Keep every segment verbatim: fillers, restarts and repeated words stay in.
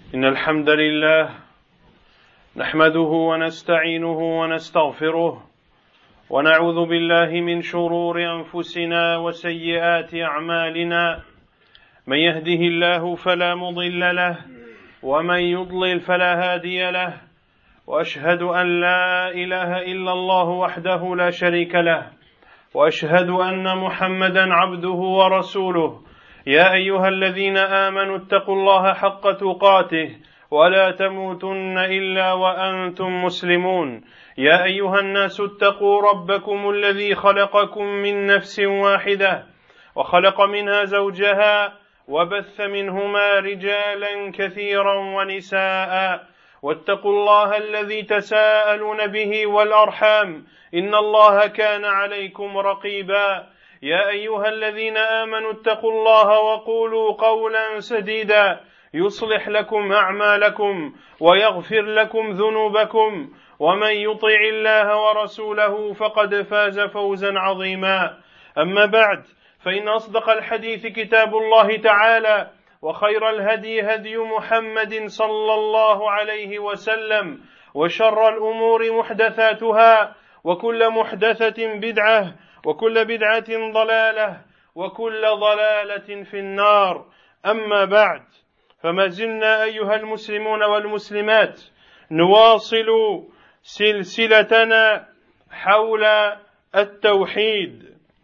إن الحمد لله نحمده ونستعينه ونستغفره ونعوذ بالله من شرور أنفسنا وسيئات أعمالنا من يهده الله فلا مضل له ومن يضلل فلا هادي له وأشهد أن لا إله إلا الله وحده لا شريك له وأشهد أن محمدا عبده ورسوله يا أيها الذين آمنوا اتقوا الله حق تقاته ولا تموتن إلا وأنتم مسلمون يا أيها الناس اتقوا ربكم الذي خلقكم من نفس واحدة وخلق منها زوجها وبث منهما رجالا كثيرا ونساء واتقوا الله الذي تساءلون به والأرحام إن الله كان عليكم رقيبا يا أيها الذين آمنوا اتقوا الله وقولوا قولا سديدا يصلح لكم أعمالكم ويغفر لكم ذنوبكم ومن يطع الله ورسوله فقد فاز فوزا عظيما أما بعد فإن أصدق الحديث كتاب الله تعالى وخير الهدي هدي محمد صلى الله عليه وسلم وشر الأمور محدثاتها وكل محدثة بدعة وكل بدعة ضلالة وكل ضلالة في النار أما بعد فما زلنا أيها المسلمون والمسلمات نواصل سلسلتنا حول التوحيد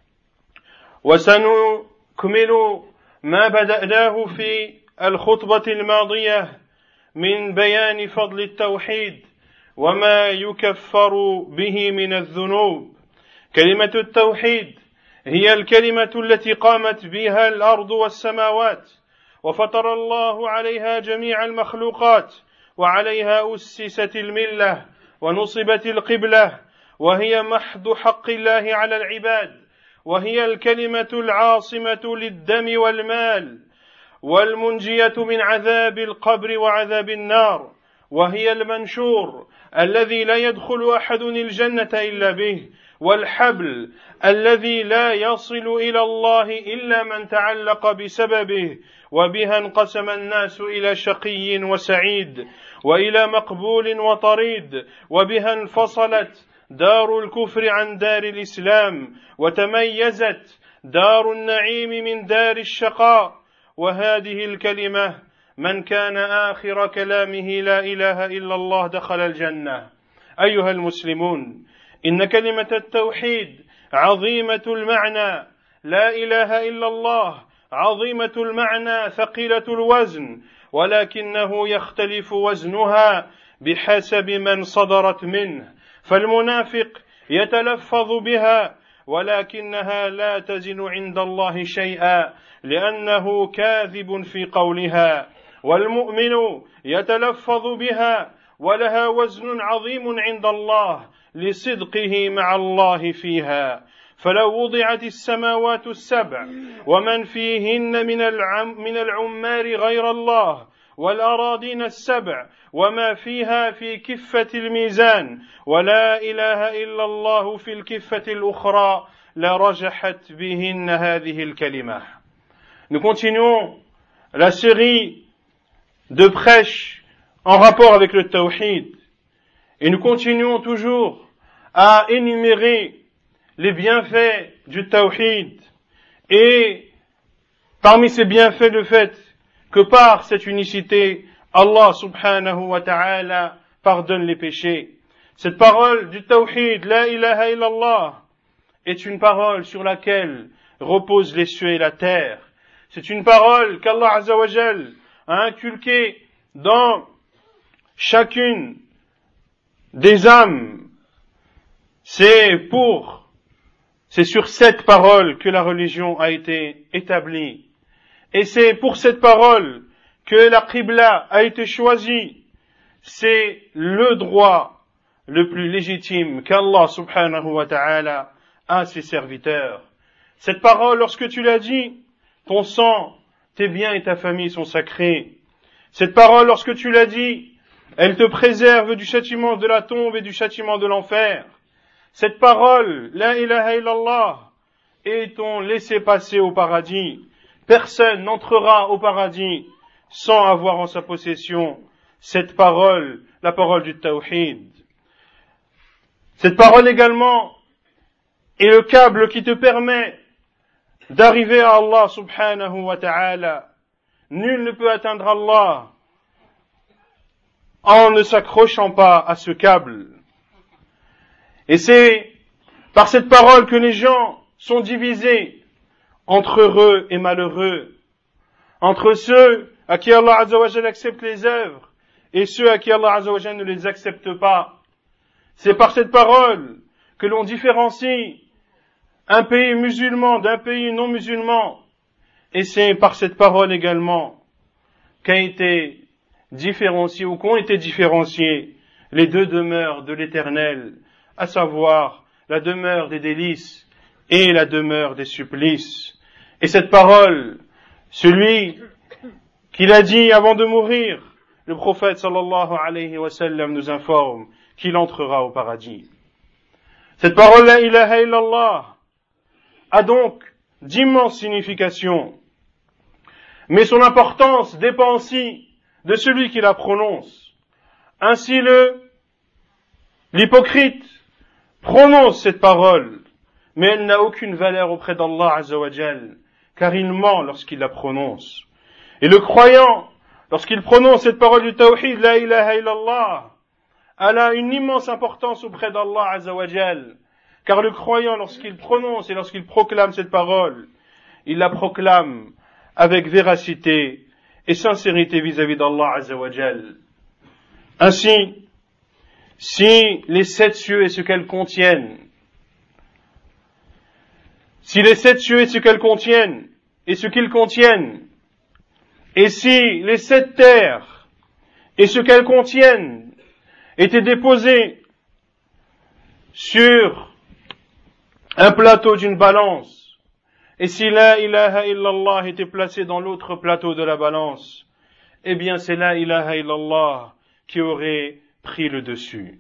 وسنكمل ما بدأناه في الخطبة الماضية من بيان فضل التوحيد وما يكفر به من الذنوب. كلمة التوحيد هي الكلمة التي قامت بها الأرض والسماوات وفطر الله عليها جميع المخلوقات وعليها أسست الملة ونصبت القبلة وهي محض حق الله على العباد وهي الكلمة العاصمة للدم والمال والمنجية من عذاب القبر وعذاب النار وهي المنشور الذي لا يدخل أحد الجنة إلا به والحبل الذي لا يصل إلى الله إلا من تعلق بسببه وبها انقسم الناس إلى شقي وسعيد وإلى مقبول وطريد وبها انفصلت دار الكفر عن دار الإسلام وتميزت دار النعيم من دار الشقاء وهذه الكلمة من كان آخر كلامه لا إله إلا الله دخل الجنة. أيها المسلمون إن كلمة التوحيد عظيمة المعنى لا إله إلا الله عظيمة المعنى ثقيلة الوزن ولكنه يختلف وزنها بحسب من صدرت منه فالمنافق يتلفظ بها ولكنها لا تزن عند الله شيئا لأنه كاذب في قولها والمؤمن يتلفظ بها ولها وزن عظيم عند الله لصدقه مع الله فيها فلو وضعت السماوات السبع ومن فيهن من العم من العمار غير الله والأراضين السبع وما فيها في كفة الميزان ولا إله إلا الله في الكفة الأخرى لرجحت بهن هذه الكلمة. Nous continuons la série de prêches en rapport avec le tawhid et nous continuons toujours à énumérer les bienfaits du tawhid et parmi ces bienfaits le fait que par cette unicité Allah subhanahu wa ta'ala pardonne les péchés. Cette parole du tawhid, la ilaha illallah, est une parole sur laquelle reposent les cieux et la terre. C'est une parole qu'Allah azza wa jal a inculquée dans chacune des âmes. C'est pour, c'est sur cette parole que la religion a été établie. Et c'est pour cette parole que la qibla a été choisie. C'est le droit le plus légitime qu'Allah subhanahu wa ta'ala a à ses serviteurs. Cette parole, lorsque tu l'as dit, ton sang, tes biens et ta famille sont sacrés. Cette parole, lorsque tu l'as dit, elle te préserve du châtiment de la tombe et du châtiment de l'enfer. Cette parole, la ilaha illallah, est ton laissez-passer au paradis. Personne n'entrera au paradis sans avoir en sa possession cette parole, la parole du tawhid. Cette parole également est le câble qui te permet d'arriver à Allah subhanahu wa ta'ala. Nul ne peut atteindre Allah en ne s'accrochant pas à ce câble. Et c'est par cette parole que les gens sont divisés entre heureux et malheureux, entre ceux à qui Allah Azza wa Jalla accepte les œuvres et ceux à qui Allah Azza wa Jalla ne les accepte pas. C'est par cette parole que l'on différencie un pays musulman d'un pays non musulman, et c'est par cette parole également qu'a été différencié ou qu'ont été différenciées les deux demeures de l'Éternel, à savoir la demeure des délices et la demeure des supplices. Et cette parole, celui qui l'a dit avant de mourir, le prophète sallallahu alayhi wa sallam nous informe qu'il entrera au paradis. Cette parole, la ilaha illallah, a donc d'immenses significations, mais son importance dépend aussi de celui qui la prononce. Ainsi le, l'hypocrite prononce cette parole, mais elle n'a aucune valeur auprès d'Allah Azza wa Jal, car il ment lorsqu'il la prononce. Et le croyant, lorsqu'il prononce cette parole du tawhid, la ilaha illallah, elle a une immense importance auprès d'Allah Azza wa Jal, car le croyant, lorsqu'il prononce et lorsqu'il proclame cette parole, il la proclame avec véracité et sincérité vis-à-vis d'Allah Azza wa Jal. Ainsi, si les sept cieux et ce qu'elles contiennent, si les sept cieux et ce qu'elles contiennent, et ce qu'ils contiennent, et si les sept terres et ce qu'elles contiennent étaient déposés sur un plateau d'une balance, et si la ilaha illallah était placé dans l'autre plateau de la balance, eh bien c'est la ilaha illallah qui aurait pris le dessus.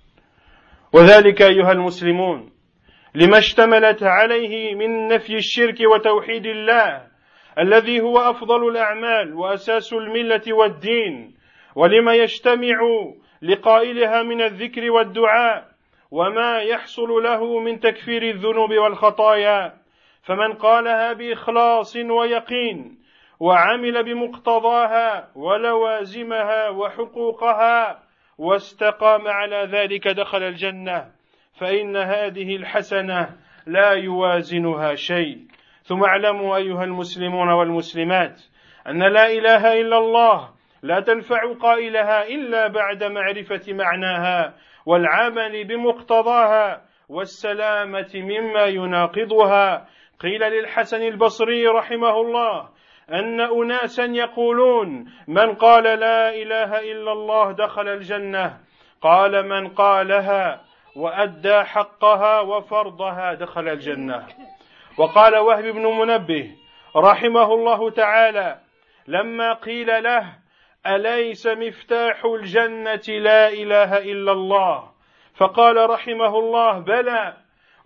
وذلك أيها المسلمون لما اشتملت عليه من نفي الشرك وتوحيد الله الذي هو أفضل الأعمال وأساس الملة والدين، ولما يجتمع لقائلها من الذكر والدعاء وما يحصل له من تكفير الذنوب والخطايا. فمن قالها بإخلاص ويقين وعمل بمقتضاها ولوازمها وحقوقها واستقام على ذلك دخل الجنة، فإن هذه الحسنة لا يوازنها شيء. ثم اعلموا أيها المسلمون والمسلمات أن لا إله إلا الله لا تنفع قائلها إلا بعد معرفة معناها والعمل بمقتضاها والسلامة مما يناقضها. قيل للحسن البصري رحمه الله أن أناسا يقولون من قال لا إله إلا الله دخل الجنة، قال من قالها وأدى حقها وفرضها دخل الجنة. وقال وهب بن منبه رحمه الله تعالى لما قيل له أليس مفتاح الجنة لا إله إلا الله، فقال رحمه الله بلى،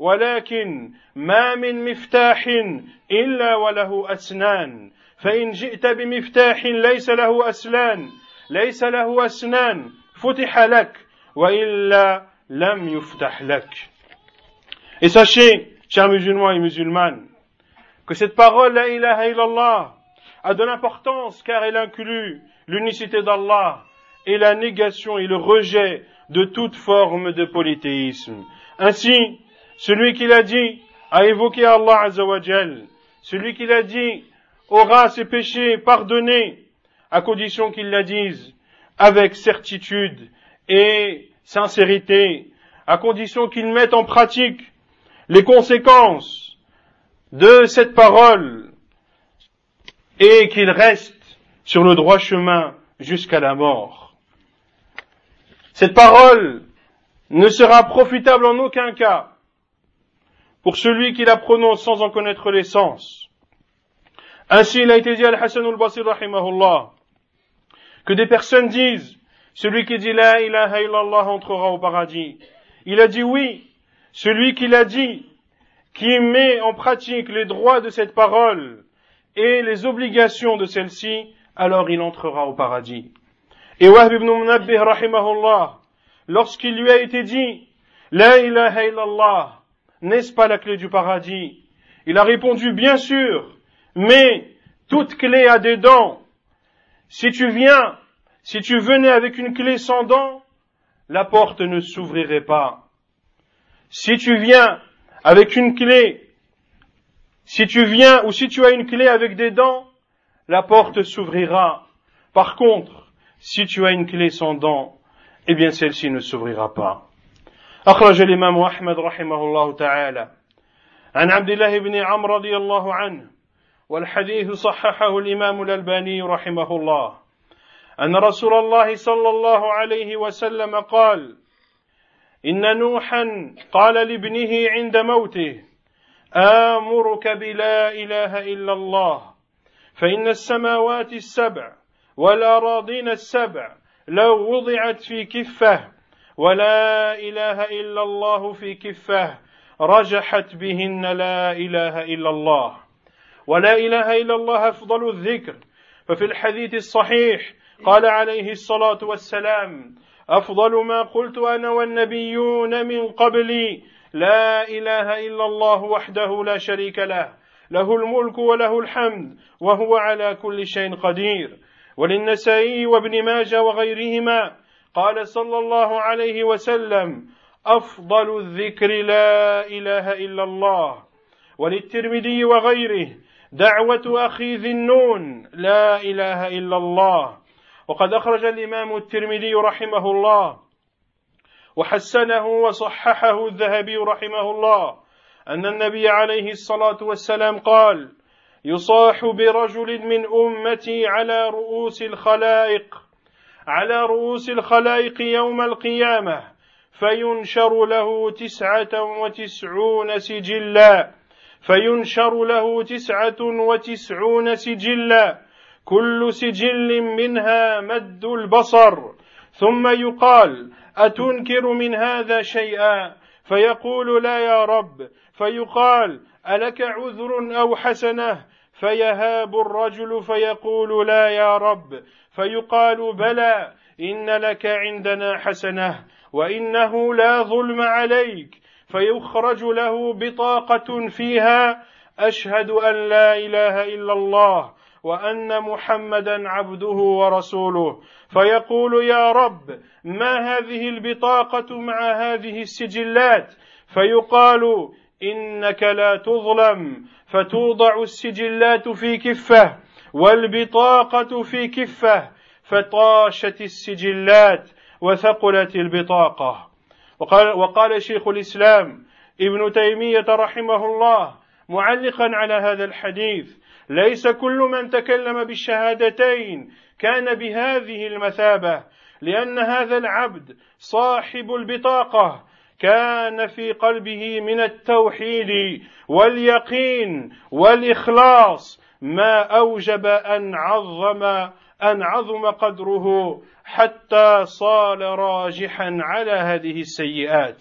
ولكن ما من مفتاح إلا وله أسنان، فإن جئت بمفتاح ليس له أسنان ليس له أسنان فتح لك وإلا لم يفتح لك. Et sachez, chers musulmans et musulmanes, que cette parole, la ilaha illallah, a de l'importance car elle inclut l'unicité d'Allah et la négation et le rejet de toute forme de polythéisme. Ainsi, celui qui l'a dit a évoqué Allah Azza wa Jal. Celui qui l'a dit aura ses péchés pardonnés, à condition qu'il la dise avec certitude et sincérité, à condition qu'il mette en pratique les conséquences de cette parole et qu'il reste sur le droit chemin jusqu'à la mort. Cette parole ne sera profitable en aucun cas pour celui qui la prononce sans en connaître les sens. Ainsi, il a été dit à Al-Hasan al-Basri rahimahullah que des personnes disent celui qui dit la ilaha illallah entrera au paradis. Il a dit oui, celui qui l'a dit, qui met en pratique les droits de cette parole et les obligations de celle-ci, alors il entrera au paradis. Et Wahb ibn Munabbih, rahimahullah, lorsqu'il lui a été dit, La ilaha illallah, n'est-ce pas la clé du paradis? Il a répondu, bien sûr, mais toute clé a des dents. Si tu viens, si tu venais avec une clé sans dents, la porte ne s'ouvrirait pas. Si tu viens avec une clé, si tu viens ou si tu as une clé avec des dents, la porte s'ouvrira. Par contre, si tu as une clé sans dents, eh bien celle-ci ne s'ouvrira pas. أخرج الإمام أحمد رحمه الله تعالى عن عبد الله بن عمرو رضي الله عنه والحديث صححه الإمام الألباني رحمه الله أن رسول الله صلى الله عليه وسلم قال إن نوحا قال لابنه عند موته آمرك بلا إله إلا الله فإن السماوات السبع والأراضين السبع لو وضعت في كفة ولا إله إلا الله في كفة رجحت بهن لا إله إلا الله ولا إله إلا الله أفضل الذكر ففي الحديث الصحيح قال عليه الصلاة والسلام أفضل ما قلت أنا والنبيون من قبلي لا إله إلا الله وحده لا شريك له له الملك وله الحمد وهو على كل شيء قدير وللنسائي وابن ماجه وغيرهما قال صلى الله عليه وسلم أفضل الذكر لا إله إلا الله وللترمذي وغيره دعوة أخي ذي النون لا إله إلا الله وقد أخرج الإمام الترمذي رحمه الله وحسنه وصححه الذهبي رحمه الله أن النبي عليه الصلاة والسلام قال يصاح برجل من أمتي على رؤوس الخلائق على رؤوس الخلائق يوم القيامة فينشر له تسعة وتسعون سجلا فينشر له تسعة وتسعون سجلا كل سجل منها مد البصر ثم يقال أتنكر من هذا شيئا فيقول لا يا رب فيقال ألك عذر أو حسنة فيهاب الرجل فيقول لا يا رب فيقال بلى إن لك عندنا حسنة وإنه لا ظلم عليك فيخرج له بطاقة فيها أشهد أن لا إله إلا الله وأن محمدا عبده ورسوله فيقول يا رب ما هذه البطاقة مع هذه السجلات فيقال إنك لا تظلم فتوضع السجلات في كفة والبطاقة في كفة فطاشت السجلات وثقلت البطاقة وقال, وقال شيخ الإسلام ابن تيمية رحمه الله معلقا على هذا الحديث ليس كل من تكلم بالشهادتين كان بهذه المثابة لأن هذا العبد صاحب البطاقة كان في قلبه من التوحيد واليقين والإخلاص ما أوجب أن عظم أن عظم قدره حتى صار راجحا على هذه السيئات.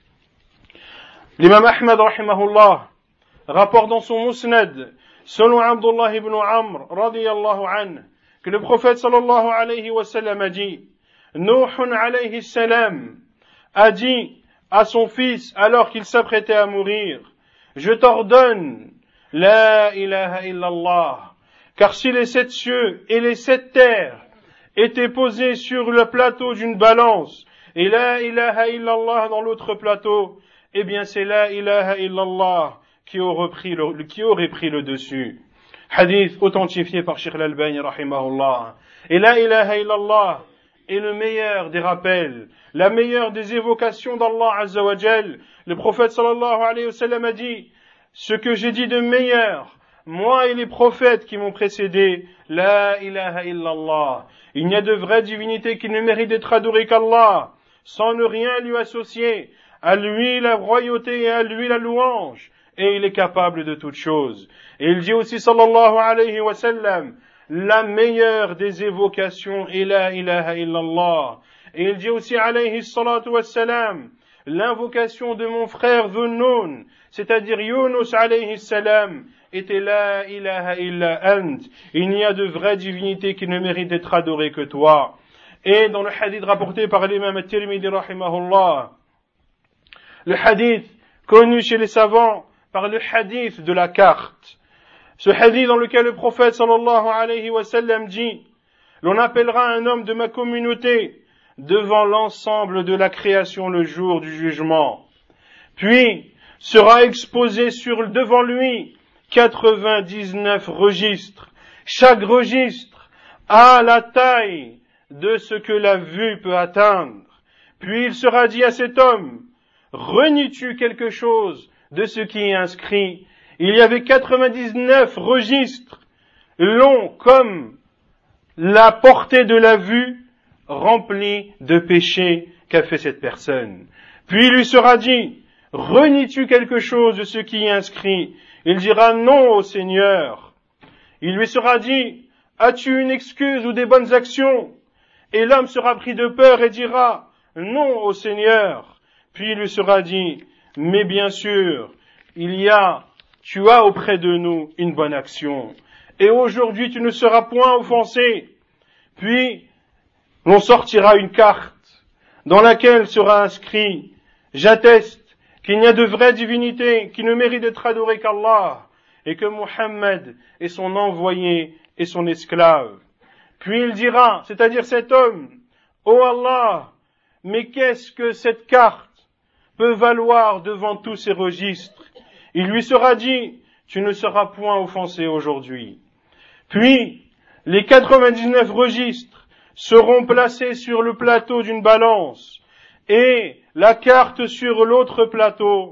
L'imam Ahmad rahimahullah rapporte dans son Musnad selon Abdullah ibn Amr radiyallahu anhu que le prophète sallallahu alayhi wa sallam a dit Nuh alayhi salam a dit à son fils alors qu'il s'apprêtait à mourir je t'ordonne la ilaha illallah car si les sept cieux et les sept terres étaient posés sur le plateau d'une balance et la ilaha illallah dans l'autre plateau eh bien c'est la ilaha illallah qui aurait pris le, qui aurait pris le dessus. Hadith authentifié par Cheikh Al-Albani rahimahullah. Et la ilaha illallah est le meilleur des rappels, la meilleure des évocations d'Allah Azza wa Jal. Le prophète sallallahu alayhi wa sallam a dit ce que j'ai dit de meilleur, moi et les prophètes qui m'ont précédé, la ilaha illallah. Il n'y a de vraie divinité qui ne mérite d'être adorée qu'Allah, sans ne rien lui associer. À lui la royauté et à lui la louange, et il est capable de toutes choses. Et il dit aussi sallallahu alayhi wa sallam, la meilleure des évocations est la ilaha illallah. Et il dit aussi alayhi salatu wa salam, l'invocation de mon frère Dhunnun, c'est-à-dire Yunus alayhi salam, était la ilaha illa ant. Il n'y a de vraie divinité qui ne mérite d'être adorée que toi. Et dans le hadith rapporté par l'imam at-Tirmidhi rahimahullah, le hadith connu chez les savants par le hadith de la carte, ce hadith dans lequel le prophète sallallahu alayhi wa sallam dit: l'on appellera un homme de ma communauté devant l'ensemble de la création le jour du jugement. Puis sera exposé sur, devant lui quatre-vingt-dix-neuf registres. Chaque registre a la taille de ce que la vue peut atteindre. Puis il sera dit à cet homme: renies-tu quelque chose de ce qui est inscrit? Il y avait quatre-vingt-dix-neuf registres, longs comme la portée de la vue, remplis de péchés qu'a fait cette personne. Puis il lui sera dit: renies-tu quelque chose de ce qui est inscrit? Il dira: non, ô Seigneur. Il lui sera dit: as-tu une excuse ou des bonnes actions? Et l'homme sera pris de peur et dira: non, ô Seigneur. Puis il lui sera dit: mais bien sûr, il y a, tu as auprès de nous une bonne action. Et aujourd'hui tu ne seras point offensé. Puis l'on sortira une carte dans laquelle sera inscrit: j'atteste qu'il n'y a de vraie divinité qui ne mérite d'être adorée qu'Allah, et que Muhammad est son envoyé et son esclave. Puis il dira, c'est-à-dire cet homme: ô Allah, mais qu'est-ce que cette carte peut valoir devant tous ces registres? Il lui sera dit: tu ne seras point offensé aujourd'hui. Puis les quatre-vingt-dix-neuf registres seront placés sur le plateau d'une balance, et la carte sur l'autre plateau,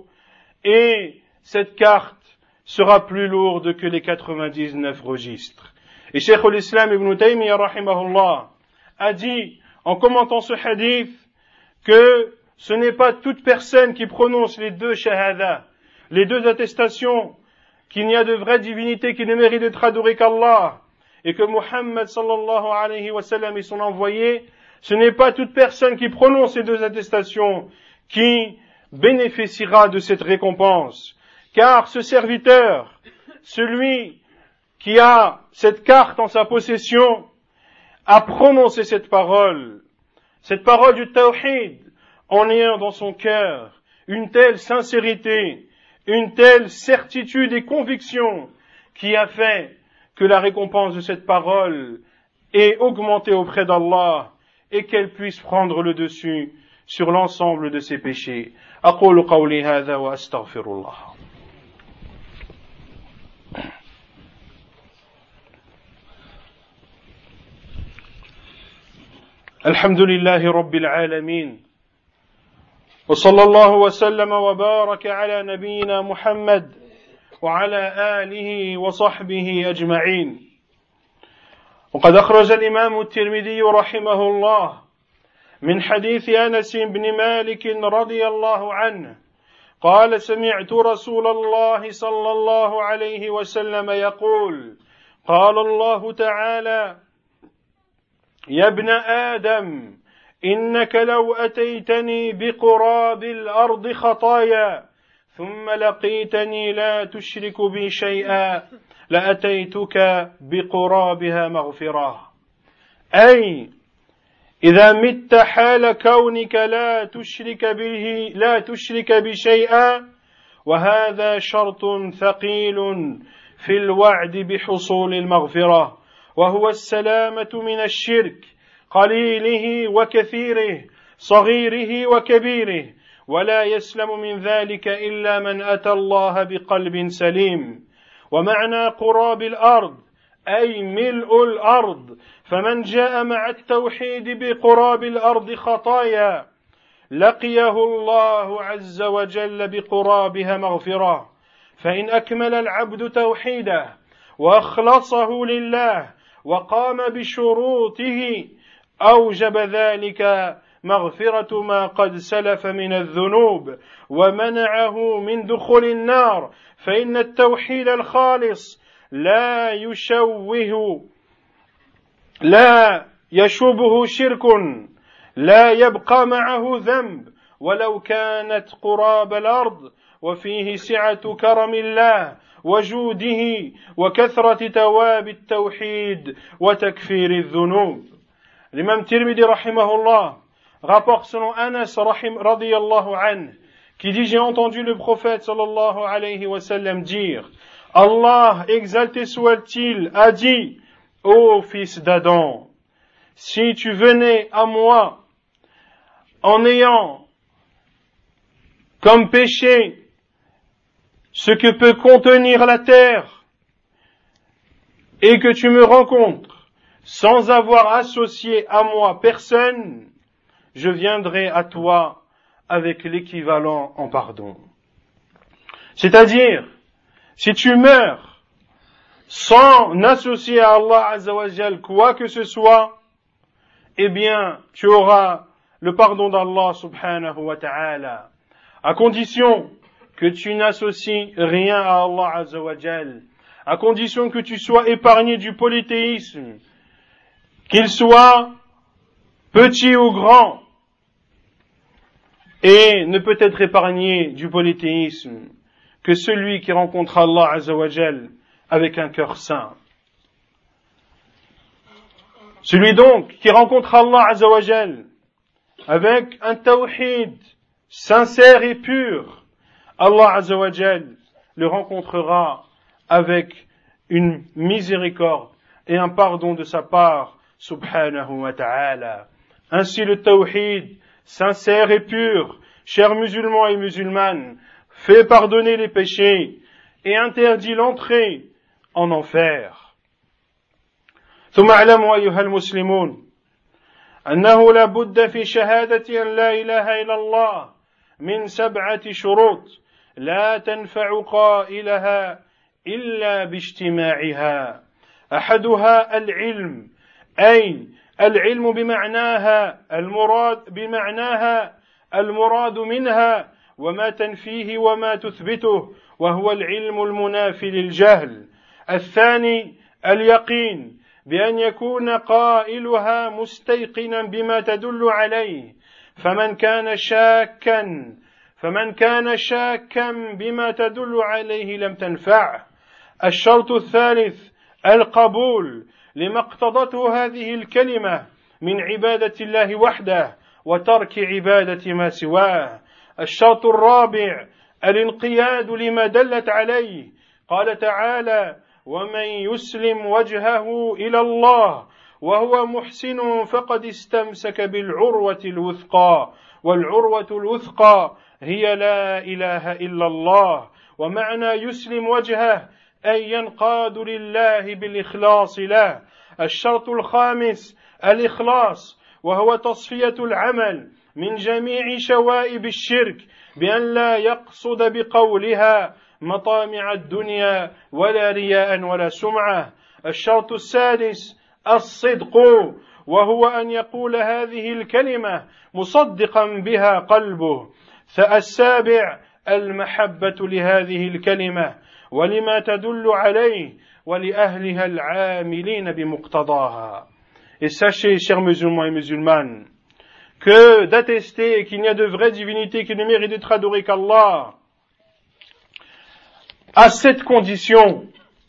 et cette carte sera plus lourde que les quatre-vingt-dix-neuf registres. Et Cheikh al-Islam ibn Taymiyyah rahimahullah a dit, en commentant ce hadith, que ce n'est pas toute personne qui prononce les deux shahadas, les deux attestations, qu'il n'y a de vraie divinité qui ne mérite d'être adorée qu'Allah, et que Muhammad sallallahu alayhi wa sallam est son envoyé. Ce n'est pas toute personne qui prononce ces deux attestations qui bénéficiera de cette récompense. Car ce serviteur, celui qui a cette carte en sa possession, a prononcé cette parole, cette parole du tawhid, en ayant dans son cœur une telle sincérité, une telle certitude et conviction qui a fait que la récompense de cette parole est augmentée auprès d'Allah et qu'elle puisse prendre le dessus sur l'ensemble de ses péchés. أقول قولي هذا وأستغفر الله. الحمد لله رب العالمين وصلى الله وسلم وبارك على نبينا محمد وعلى آله وصحبه أجمعين. وقد أخرج الإمام الترمذي رحمه الله من حديث أنس بن مالك رضي الله عنه قال: سمعت رسول الله صلى الله عليه وسلم يقول: قال الله تعالى: يا ابن آدم إنك لو أتيتني بقراب الأرض خطايا ثم لقيتني لا تشرك بي شيئا لأتيتك بقرابها مغفرة. أي إذا مت حال كونك لا تشرك به لا تشرك بشيئا، وهذا شرط ثقيل في الوعد بحصول المغفرة، وهو السلامة من الشرك قليله وكثيره صغيره وكبيره، ولا يسلم من ذلك إلا من أتى الله بقلب سليم. ومعنى قراب الأرض أي ملء الأرض، فمن جاء مع التوحيد بقراب الأرض خطايا لقيه الله عز وجل بقرابها مغفرة. فإن أكمل العبد توحيده وأخلصه لله وقام بشروطه أوجب ذلك مغفرة ما قد سلف من الذنوب ومنعه من دخول النار، فإن التوحيد الخالص لا يشوه لا يشوبه شرك، لا يبقى معه ذنب ولو كانت قراب الأرض، وفيه سعة كرم الله وجوده وكثرة تواب التوحيد وتكفير الذنوب. L'imam Tirmidhi rahimahullah rapporte selon Anas rahim, radiyallahu anhu qui dit: j'ai entendu le prophète sallallahu alayhi wa sallam dire: Allah, exalté soit-il, a dit: ô fils d'Adam, si tu venais à moi en ayant comme péché ce que peut contenir la terre, et que tu me rencontres sans avoir associé à moi personne, je viendrai à toi avec l'équivalent en pardon. C'est-à-dire, si tu meurs sans associer à Allah Azza wa Jal quoi que ce soit, eh bien, tu auras le pardon d'Allah subhanahu wa ta'ala, à condition que tu n'associes rien à Allah Azza wa Jal, à condition que tu sois épargné du polythéisme, qu'il soit petit ou grand, et ne peut être épargné du polythéisme que celui qui rencontre Allah Azza wa Jal avec un cœur saint. Celui donc qui rencontre Allah Azza wa Jal avec un tawhid sincère et pur, Allah Azza wa Jal le rencontrera avec une miséricorde et un pardon de sa part, subhanahu wa ta'ala. Ainsi le tawhid sincère et pur, chers musulmans et musulmanes, fait pardonner les péchés et interdit l'entrée en enfer. ثم اعلموا أيها المسلمون أنه لا بد في شهادة أن لا إله إلا الله من سبعة شروط لا تنفع قائلها إلا باجتماعها. أحدها العلم، أي العلم بمعناها المراد بمعناها المراد منها وما تنفيه وما تثبته، وهو العلم المنافي للجهل. الثاني اليقين، بأن يكون قائلها مستيقنا بما تدل عليه، فمن كان شاكا فمن كان شاكا بما تدل عليه لم تنفعه. الشرط الثالث القبول لما اقتضته هذه الكلمة من عبادة الله وحده وترك عبادة ما سواه. الشرط الرابع الانقياد لما دلت عليه، قال تعالى: ومن يسلم وجهه إلى الله وهو محسن فقد استمسك بالعروة الوثقى، والعروة الوثقى هي لا إله إلا الله. ومعنى يسلم وجهه أي ينقاد لله بالإخلاص له. الشرط الخامس الإخلاص، وهو تصفية العمل من جميع شوائب الشرك بأن لا يقصد بقولها مطامع الدنيا ولا رياء ولا سمعة. الشرط السادس الصدق، وهو أن يقول هذه الكلمة مصدقا بها قلبه. السابع المحبة لهذه الكلمة ولما تدل عليه ولأهلها العاملين بمقتضاها. Et sachez, chers musulmans et musulmanes, que d'attester qu'il n'y a de vraie divinité qui ne mérite d'être adorée qu'Allah, à cette condition,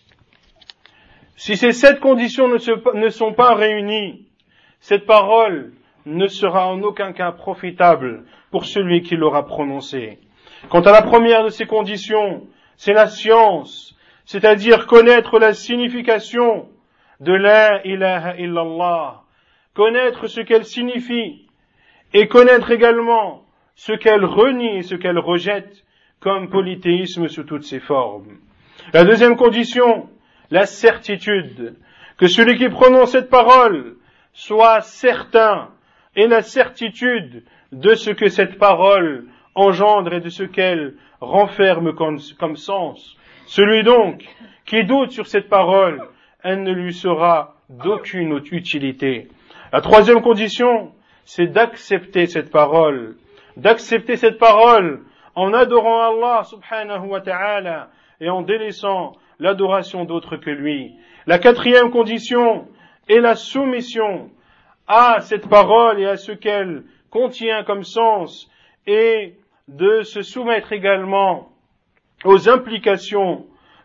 si ces sept conditions ne, se, ne sont pas réunies, cette parole ne sera en aucun cas profitable pour celui qui l'aura prononcée. Quant à la première de ces conditions, c'est la science, c'est-à-dire connaître la signification de la ilaha illallah, connaître ce qu'elle signifie et connaître également ce qu'elle renie et ce qu'elle rejette comme polythéisme sous toutes ses formes. La deuxième condition, la certitude, que celui qui prononce cette parole soit certain et la certitude de ce que cette parole engendre et de ce qu'elle renferme comme, comme sens. Celui donc qui doute sur cette parole, elle ne lui sera d'aucune utilité. La troisième condition, c'est d'accepter cette parole, d'accepter cette parole en adorant Allah subhanahu wa ta'ala et en délaissant l'adoration d'autres que lui. La quatrième condition est la soumission à cette parole et à ce qu'elle contient comme sens et de se soumettre également aux implications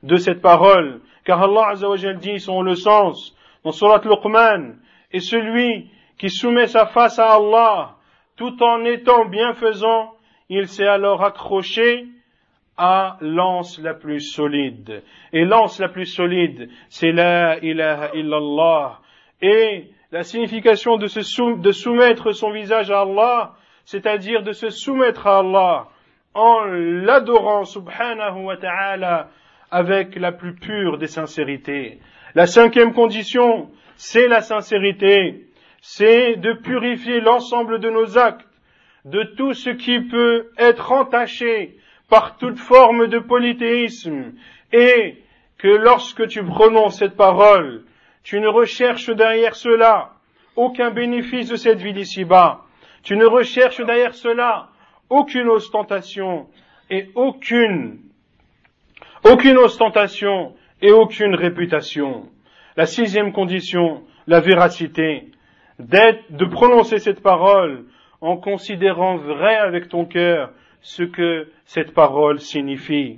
de cette parole, car Allah Azza wa Jal dit son le sens dans Surat Luqman, et celui qui soumet sa face à Allah tout en étant bienfaisant, il s'est alors accroché à l'anse la plus solide. Et l'anse la plus solide, c'est la ilaha illallah. Et la signification de, se sou- de soumettre son visage à Allah, c'est-à-dire de se soumettre à Allah en l'adorant subhanahu wa ta'ala avec la plus pure des sincérités. La cinquième condition, c'est la sincérité, c'est de purifier l'ensemble de nos actes, de tout ce qui peut être entaché par toute forme de polythéisme, et que lorsque tu prononces cette parole, tu ne recherches derrière cela aucun bénéfice de cette vie d'ici-bas, tu ne recherches derrière cela aucune ostentation et aucune, aucune ostentation et aucune réputation. La sixième condition, la véracité, d'être, de prononcer cette parole en considérant vrai avec ton cœur ce que cette parole signifie.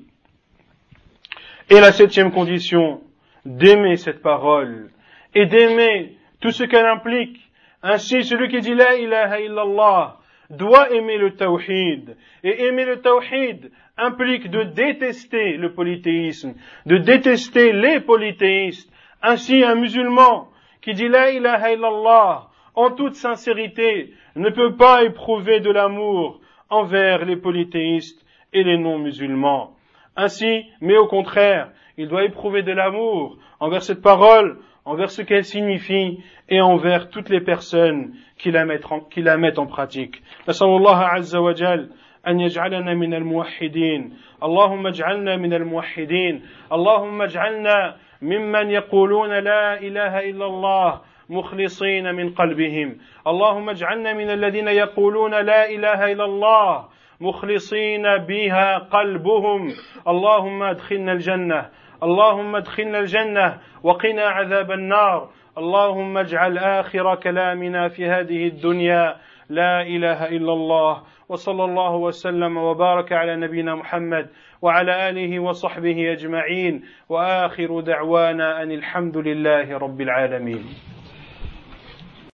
Et la septième condition, d'aimer cette parole et d'aimer tout ce qu'elle implique. Ainsi, celui qui dit la ilaha illallah doit aimer le tawhid. Et aimer le tawhid implique de détester le polythéisme, de détester les polythéistes. Ainsi, un musulman qui dit la ilaha illallah en toute sincérité ne peut pas éprouver de l'amour envers les polythéistes et les non-musulmans. Ainsi, mais au contraire, il doit éprouver de l'amour envers cette parole, envers ce qu'elle signifie et envers toutes les personnes qui la mettent en, qui la mettent en pratique. Nasallallahu azza wa jal أن يجعلنا من الموحدين اللهم اجعلنا من الموحدين اللهم اجعلنا ممن يقولون لا إله إلا الله مخلصين من قلبهم اللهم اجعلنا من الذين يقولون لا إله إلا الله مخلصين بها قلبهم اللهم ادخلنا الجنة اللهم ادخلنا الجنة وقنا عذاب النار اللهم اجعل آخر كلامنا في هذه الدنيا لا إله إلا الله وصلى الله وسلم وبارك على نبينا محمد وعلى آله وصحبه أجمعين وآخر دعوانا أن الحمد لله رب العالمين